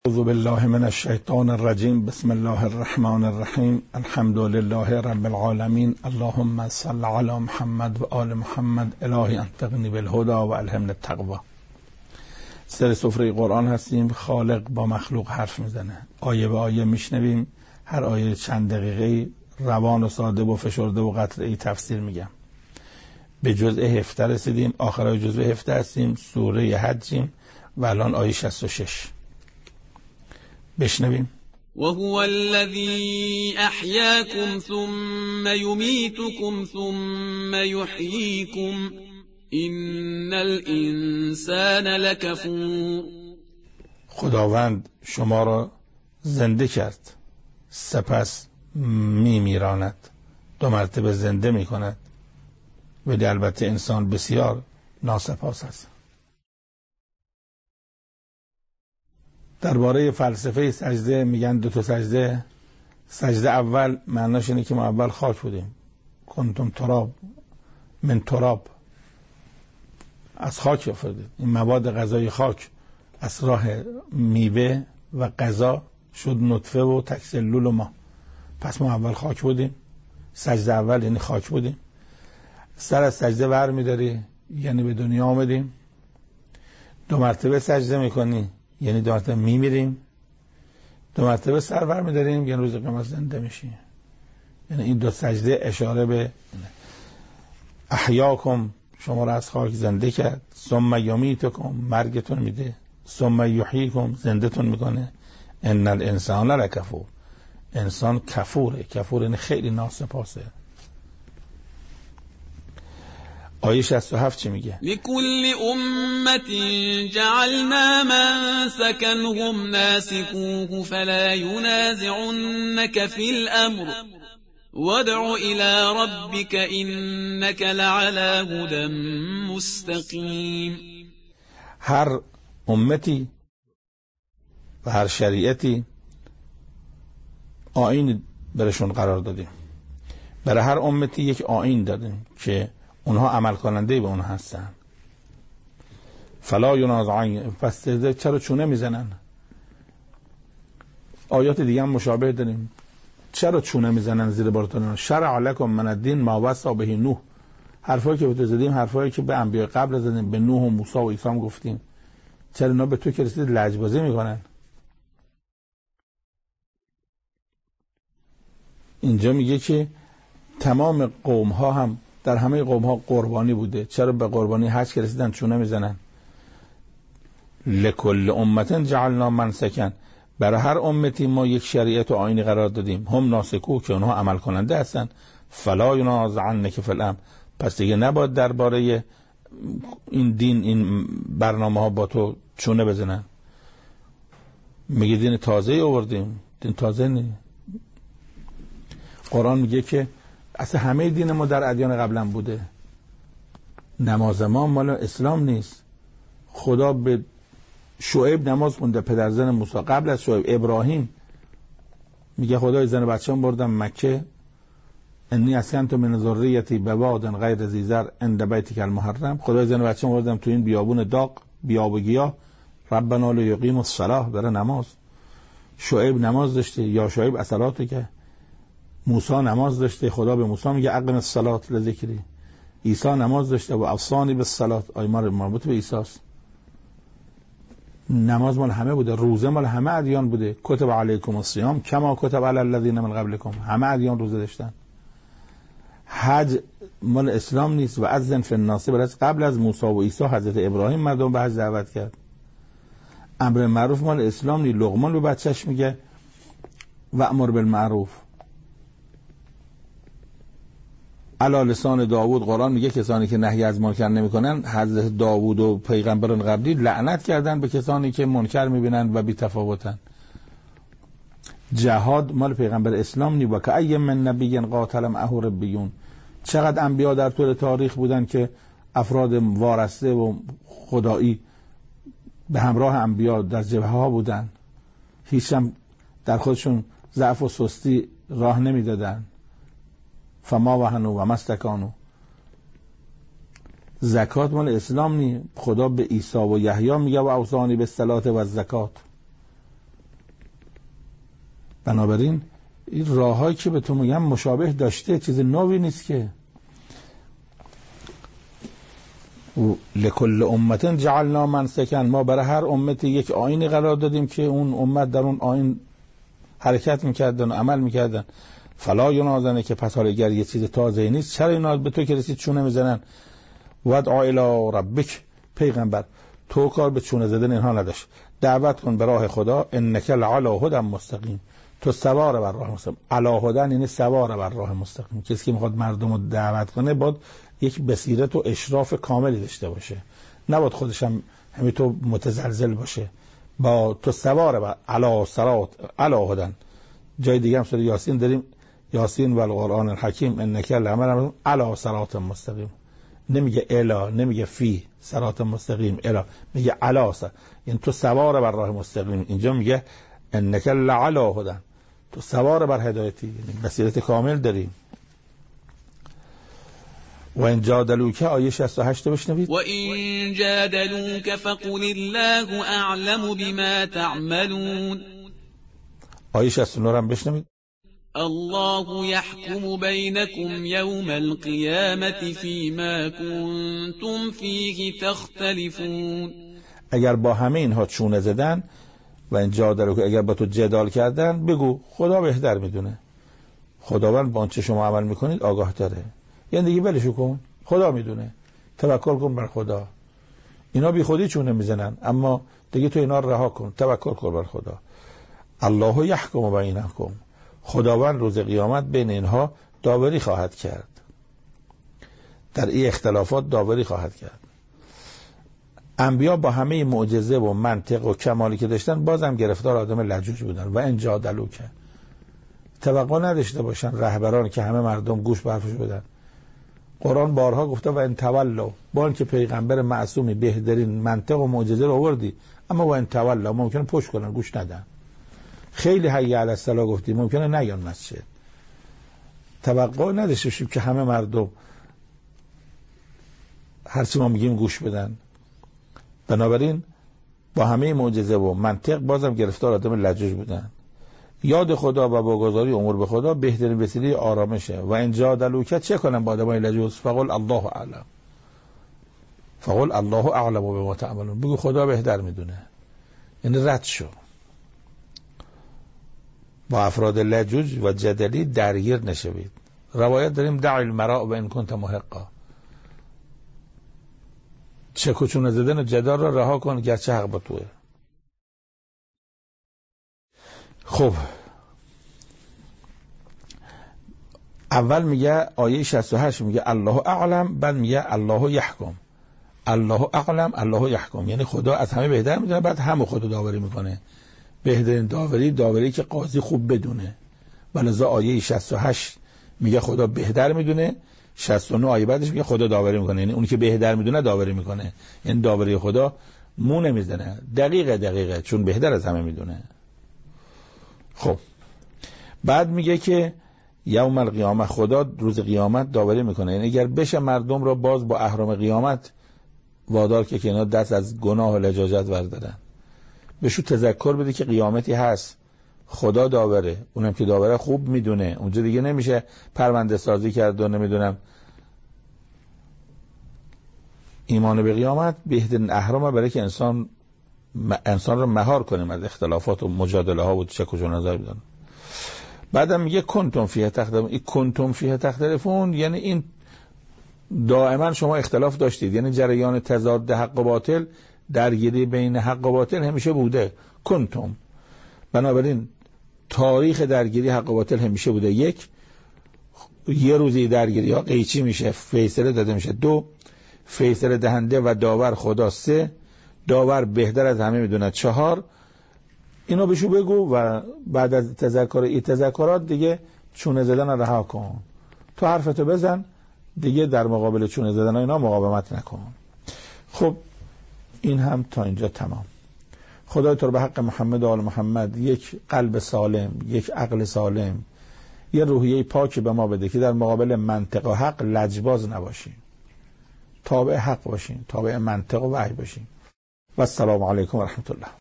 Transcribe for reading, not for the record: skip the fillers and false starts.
اعوذ بالله من الشیطان الرجیم. بسم الله الرحمن الرحیم. الحمد لله رب العالمین. اللهم صل علی محمد و آل محمد. الهی انطقنی بالهدى و الهمنی التقوی. سر سفره قرآن هستیم. خالق با مخلوق حرف میزنه. آیه به آیه میشنویم. هر آیه چند دقیقه روان و ساده و فشرده و قطعی تفسیر میگم. به جزء 17 رسیدیم. آخرای جزء 17 هستیم. سوره حجیم و الان آیه 66. بشنویم. وهو الذي احياكم ثم يميتكم ثم يحييكم ان الانسان لكفور. خداوند شما را زنده کرد سپس میمیراند، 2 مرتبه زنده میکند، ولی البته انسان بسیار ناسپاس است. درباره فلسفه سجده میگن 2 تا سجده. سجده اول معناش اینه که ما اول خاک بودیم. کنتم تراب من تراب، از خاک افتادید. این مواد غذایی خاک از راه میوه و غذا شد نطفه و تکسلول و ما. پس ما اول خاک بودیم. سجده اول یعنی خاک بودیم. سر از سجده ور میداری یعنی به دنیا آمدیم. 2 مرتبه سجده میکنی یعنی 2 مرتبه میمیریم. 2 مرتبه سر ور میداریم یعنی روز قیامت زنده میشیم. یعنی این 2 سجده اشاره به احیاکم، شما را از خاک زنده کرد، ثم یمیتکم، مرگتون میده، ثم یحییکم، زندهتون میکنه. ان الانسان لکفور، انسان کفوره. کفور یعنی خیلی ناسپاسه. آیه 67 چی میگه؟ لكل امت جعلنا منسكا هم ناسكوه فلا ينازعنك في الامر وادع الى ربك انك لعلى هدى مستقیم. هر امتی و هر شریعتی آیین برشون قرار دادیم. برای هر امتی یک آیین دادیم که اونها عمل کننده به اونها هستن. فلا ینازعن، پس چرا چونه میزنن؟ آیات دیگه هم مشابه داریم. چرا چونه میزنن زیر بارتون؟ شرع لکم من الدین ما وصی به نوح. حرفایی که به زدیم حرفایی که به انبیاء قبل زدیم، به نوح و موسی و عیسی هم گفتیم. چرا اینا به تو که رسید لجبازی میکنن؟ اینجا میگه که تمام قوم ها هم، در همه قوم ها قربانی بوده. چرا به قربانی حج که رسیدن چونه میزنن؟ لکل امت جعلنا منسکا، برای هر امتی ما یک شریعت و آیینی قرار دادیم. هم ناسکو، که اونها عمل کننده هستن. فلا ینازعنک فی الامر، پس دیگه نباید درباره این دین، این برنامه ها با تو چونه بزنن. میگه دین تازه آوردیم. دین تازه نی. قرآن میگه که اصلا همه دین ما در ادیان قبلا بوده. نماز ما مال اسلام نیست. خدا به شعیب نماز خونده، پدرزن موسی. قبل از شعیب ابراهیم میگه خدای زن بچه‌ام بردم مکه، انی اسکنت من ذریتی بواد غیر ذی زرع عند بیتک المحرم. خدای زن بچه‌ام بردم تو این بیابون داغ، بیاب و گیاه، ربنا لیقیموا الصلاة، برای نماز. شعیب نماز داشته، یا شعیب اصلاته که موسی نماز داشته، خدا به موسی میگه اقم الصلاة لذکری. عیسی نماز داشته و اوصانی بالصلاة، آیه مربوط به عیسی است. نماز مال همه بوده. روزه مال همه ادیان بوده. کتب علیکم الصیام کما کتب علی الذین من قبلکم، همه ادیان روزه داشتن. حج مال اسلام نیست. و اذن فی الناس، قبل از موسی و عیسی حضرت ابراهیم مردم به حج دعوت کرد. امر معروف مال اسلام نیست. لقمان به بچه‌ش میگه و امر بالمعروف. علی لسان داوود قرآن میگه کسانی که نهی از منکر نمیکنن، حضرت داوود و پیغمبران قبلی لعنت کردن به کسانی که منکر میبینن و بی تفاوتن. جهاد مال پیغمبر اسلام نی. و که ای من نبی قاتل معه ربیون، چقدر انبیا در طول تاریخ بودن که افراد وارسته و خدایی به همراه انبیا در جبهه ها بودن، هیچ هم در خودشون ضعف و سستی راه نمیدادن. فما وهنوا و ما استکانوا. زکات مال اسلام نی. خدا به عیسی و یحیی میگه و اوصانی بالصلاة و الزکات. بنابراین این راههایی که به تو میگم مشابه داشته، چیز نوی نیست که. لکل امت جعلنا منسکا، ما برای هر امتی یک آیینی قرار دادیم که اون امت در اون آیین حرکت میکردن و عمل میکردن. فلا ینازنه، که پس حالا اگر یه چیز تازه نیست چرا اینا به تو که رسید چونه میزنن. ودع الی ربک، پیغمبر تو کار به چونه زدن اینها نداشت، دعوت کن به راه خدا. انک لعلی هدی مستقیم، تو سوار بر راه مستقیم. علی هدی یعنی سوار بر راه مستقیم. کسی که میخواد مردم رو دعوت کنه باید یک بصیرت و اشراف کاملی داشته باشه، نباید خودش هم همینطور متزلزل باشه. با تو سوار بر علی صراط علی هدی. جای دیگه هم سوره یاسین داریم، یاسین و القرآن الحکیم انک لعلی علی صراط مستقیم. نمیگه الا، نمیگه فی صراط مستقیم الا، میگه علی، یعنی تو سوار بر راه مستقیم. اینجا میگه انک لعلی هدی، تو سوار بر هدایتی، یعنی بصیرت کامل داریم. و این جادلوک، آیه 68 بشنوید. و این جادلوک فقل الله اعلم بما تعملون. آیه 69 هم بشنوید. الله يحكم بينكم يوم القيامة فيما كنتم فيه تختلفون. اگر با همه اینها چونه زدن و این جادلوک، اگر با تو جدال کردن، بگو خدا بهتر میدونه، خداوند با آنچه شما عمل میکنید آگاه تره. یعنی دیگه ولشو کن، خدا میدونه، توکل کن بر خدا. اینا بی خودی چونه میزنن، اما دیگه تو اینا رها کن، توکل کن بر خدا. الله یحکم بینکم، خداوند روز قیامت بین اینها داوری خواهد کرد، در این اختلافات داوری خواهد کرد. انبیا با همه معجزه و منطق و کمالی که داشتن بازم گرفتار آدم لجوج بودن. و این جادلوک، توقع نداشته باشن رهبران که همه مردم گوش به حرفش بدن. قرآن بارها گفته و ان تولوا، با اینکه پیغمبر معصومی بهترین منطق و معجزه رو آوردی، اما و ان تولوا ممکنه پشت کنن، گوش ندن. خیلی حی علی الصلا گفتیم، ممکنه نیان مسجد. توقع نداشته باشیم که همه مردم هر چی ما میگیم گوش بدن. بنابراین با همه معجزه و منطق بازم گرفتار آدم لجوج بودن. یاد خدا و واگذاری امور به خدا بهترین وسیله آرامشه. و این جادلوک، چه کنن با آدمای لجوج؟ فقل الله اعلم، فقل الله اعلم بما تعملون، بگو خدا بهتر میدونه. یعنی رد شو، با افراد لجوج و جدلی درگیر نشوید. روایت داریم دع المراء و ان کنت محقا، چکوچونه زدن و جدال را رها کن گرچه حق با توه. خب اول میگه آیه 68 میگه الله اعلم، بعد میگه الله یحکم. الله اعلم الله یحکم، یعنی خدا از همه بهتر میدونه، بعد همه خدا داوری میکنه. بهترین داوری که قاضی خوب بدونه. ولذا آیه 68 میگه خدا بهتر میدونه، 69 آیه بعدش میگه خدا داوری میکنه. یعنی اونی که بهتر میدونه داوری میکنه. یعنی داوری خدا مو نمیزنه، دقیقه چون بهتر از همه میدونه. خب بعد میگه که یوم القیامه، خدا روز قیامت داوری میکنه. یعنی اگر بشه مردم را باز با اهرام قیامت وادار که اینا دست از گناه و لجاجت بردارن، بهشون تذکر بده که قیامتی هست، خدا داوره، اونم که داوره خوب میدونه. اونجا دیگه نمیشه پرونده سازی کرد و نمیدونم. ایمان به قیامت بهترین اهرامه برای که انسان رو مهار کنیم از اختلافات و مجادله ها و شک و نظر بدن. بعدم میگه کنتم فیه تختلفون. این کنتم فیه تختلفون یعنی این دائما شما اختلاف داشتید، یعنی جریان تضاد حق و باطل، درگیری بین حق و باطل همیشه بوده. کنتم، بنابراین تاریخ درگیری حق و باطل همیشه بوده. یه روزی درگیری ها قیچی میشه، فیصله داده میشه. 2 فیصله دهنده و داور خدا. 3 داور بهتر از همه میدونه. 4 اینو بهشو بگو و بعد از تذکرات دیگه چونه زدن رها کن. تو حرفتو بزن دیگه، در مقابل چونه زدن اینا مقاومت نکن. خب این هم تا اینجا تمام. خدای تو رو به حق محمد و آل محمد یک قلب سالم، یک عقل سالم، یه روحیه پاک به ما بده که در مقابل منطق و حق لجباز نباشیم، تابع حق باشیم، تابع منطق و وحی باشیم. و السلام علیکم و رحمت الله.